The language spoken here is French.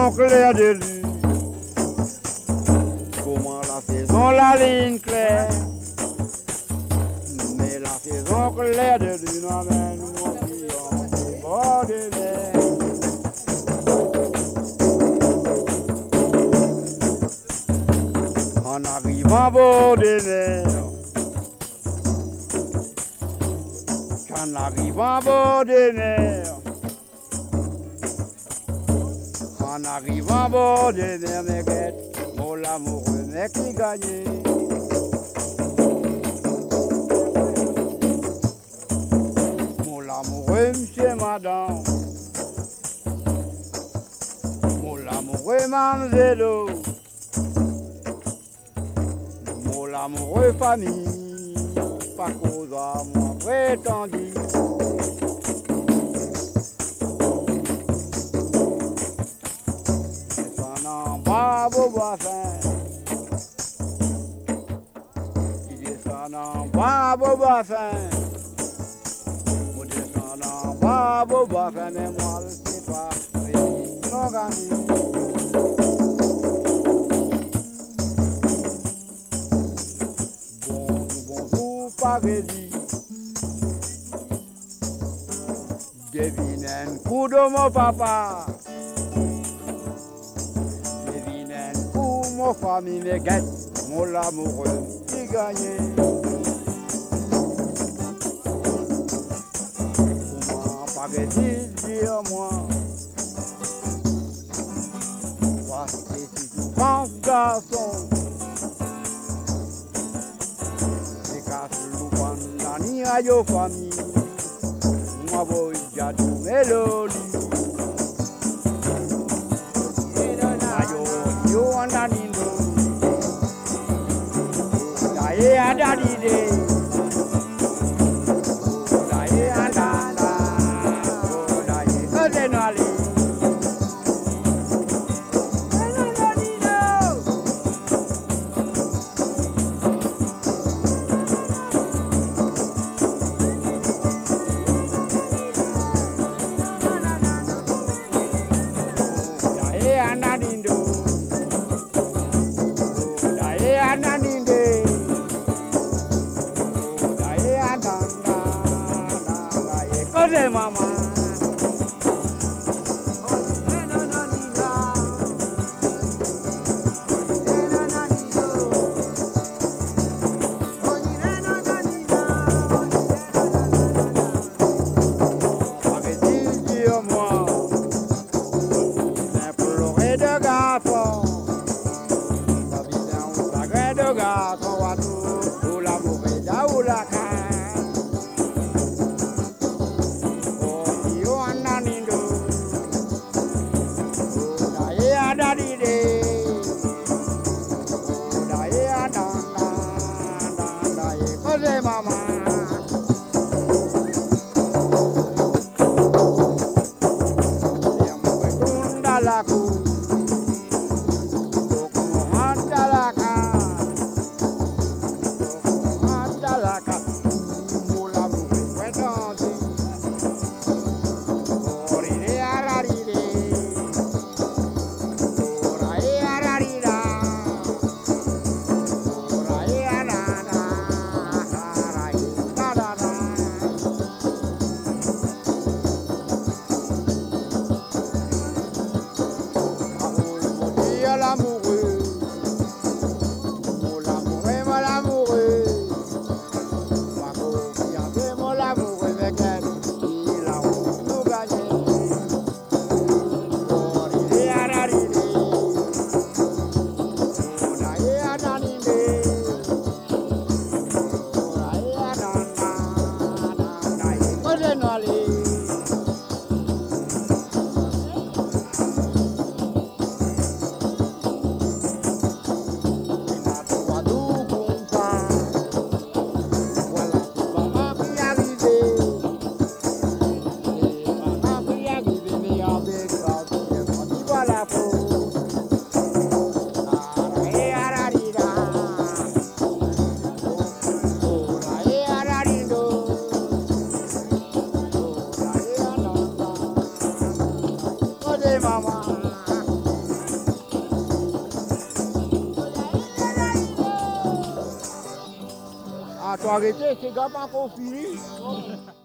saison claire de lune. Comment la saison, la ligne claire. Mais la saison claire de lune amène mon client au bord de mer. En arrivant au bord de mer. En arrivant à bord de mer, en arrivant à bord de mer, mes guettes, mon l'amoureux mec qui gagnait. Mon l'amoureux monsieur madame, mon l'amoureux manzelo, mon l'amoureux famille, pas cause à moi prétendu. Bravo Boissin, il descend bravo Boissin, mon descendant bravo Boissin, mais moi je sais pas, c'est mon ami. Bonjour, Paris, devine un coup de mon papa. Mon famille me guette, mon amoureux qui gagne. Comment paraît-il dire moi? Voici si tu penses garçon. C'est qu'à ce loup la ni à yo famille. Moi voy ya tu mélodie. Yo andani. Yeah, daddy day. Mama. Ah, toi arrêtez, c'est gars pas qu'on finit.